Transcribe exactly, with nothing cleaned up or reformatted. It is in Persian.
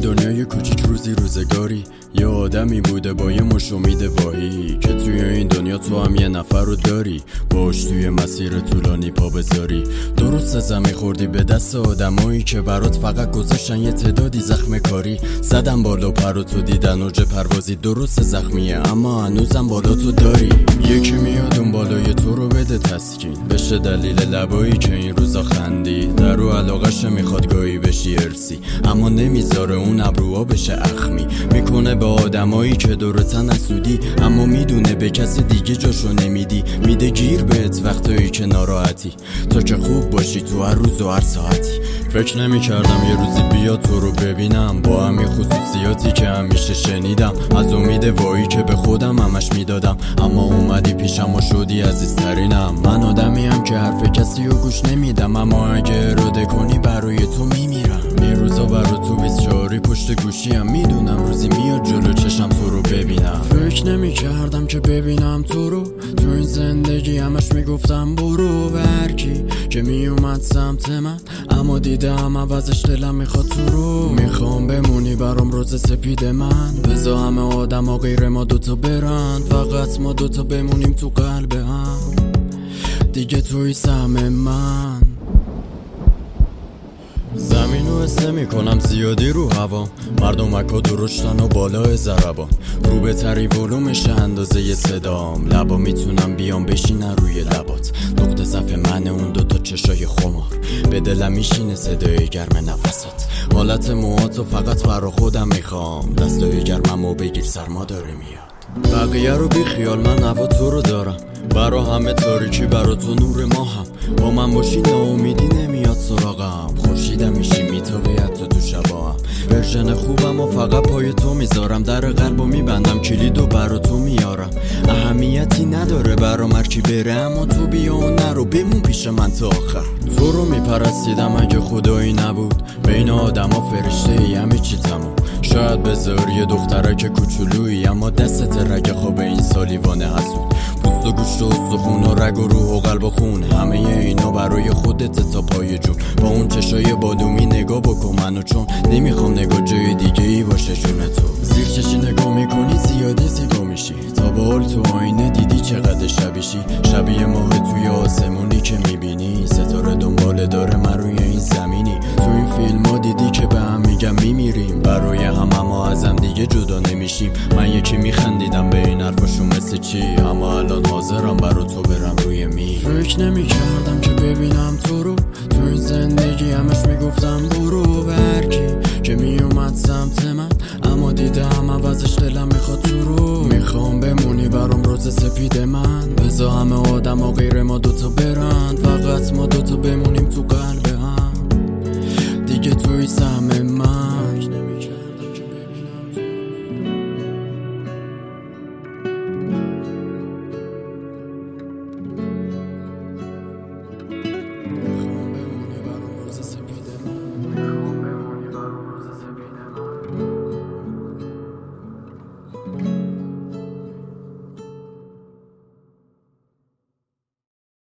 دنیای کوچیک روزی روزگاری یه آدمی بوده با یه مش امید واهی که توی این دنیا تو هم یه نفر رو داری باش توی مسیر طولانی پا بذاری. درست زمین خوردی به دست آدمایی که برات فقط گذاشتن یه تعدادی زخم کاری. زدن بالا پر و تو دیدن اوج پروازی. درست زخمیه اما هنوزم بالا تو داری. یکی میاد اون بالای تو رو بده تسکین بشه دلیل لبایی که این روزا خندی. در رو علاقش میخواد گاهی بشی ارسی اما نمیذاره اون ابروها بشه اخمی. میکنه به آدمایی که دورتن اسودی اما میدونه به کسی دیگه جاشو نمیدی. میده گیر بهت وقتایی که ناراحتی تا که خوب باشی تو هر روز و هر ساعتی. فکر نمی کردم یه روزی بیا تو رو ببینم با همین خصوصیاتی که همیشه شنیدم. از امید وایی که به خودم همش میدادم اما اومدی پیشم و شدی عزیزترینم. من آدمیم که حرف کسی رو گوش نمیدم اما اگه اراده کنی برای تو میمیرم. این روزا برای تو بیست چهاری پشت گوشیم. میدونم روزی میاد جلو چشم تو رو ببینم. فکر نمی کردم که ببینم تو رو تو این زندگی. همش میگفتم برو برکی که میومد سمت من اما دیدم عوضش دلم میخواد تو رو. میخوام بمونی برام روز سپید من. بذار همه آدم ها غیر ما دوتا برن فقط ما دوتا بمونیم تو قلب هم. دیگه توی سهم من زمین رو حس نمی کنم زیادی رو هوا. مردم اکا درشتن و بالای ضربان رو به تری ولومش اندازه ی صدام. لبا میتونم بیام بشینن روی لبات. نقطه ضعف من اون دوتا چشای خمار. به دلم میشینه صدای گرم نفسات. حالت موهاتو فقط برا خودم میخوام. دستای گرممو بگیر سرما داره میاد. بقیه رو بی خیال من هوا تو رو دارم. برا همه تاریکی برا تو نور ماهم. با من باشی ناامیدی نمیاد سراغم. خورشیدم میشی میتابی حتی تو شباهم. ورژن خوبم و فقط پای تو میذارم. در قلبو میبندم کلیدو برا تو میارم. اهمیتی نداره برام هرکی بره اما تو بیا و نرو بمون پیش من تا آخر. تو رو میپرستیدم اگه خدایی نبود. بین آدم ها فرشته ای همه چی تموم. شاید بذار یه دخترک کوچولویی اما دستت رگ خواب این سالیوانه حسود. پوست و گوشت و استخون و رگ و روح و قلب و خون همه اینا برای خودت تا پای جون. با اون چشای بادومی نگاه بکن منو چون نمیخوام نگاه جای دیگه ای باشه جون تو. زیر چشی نگاه میکنی زیادی زیبا میشی. تا به حال تو آینه دیدی چقدر شبیشی. شبیه ماه توی آسمونی که میبینی. ستاره دنباله داره من روی این زمینی. تو این فیلم ها دیدی که به هم میگم میمیریم. برای هم اما ازم دیگه جدا نمیشیم. من یکی میخندیدم به این حرفاشون مثل چی اما الان حاضرم برا تو برم روی می. فکر نمی کردم که ببینم تو رو تو این زندگی. همش میگفتم برو برکی که میومد سمت من اما دیدم عوضش دلم میخواد تو رو. میخوام بمونی برام روز سپید من. بذار همه آدم ها غیر ما دوتا برن فقط ما دوتا بمونیم تو قلب هم. دیگه توی سهم من.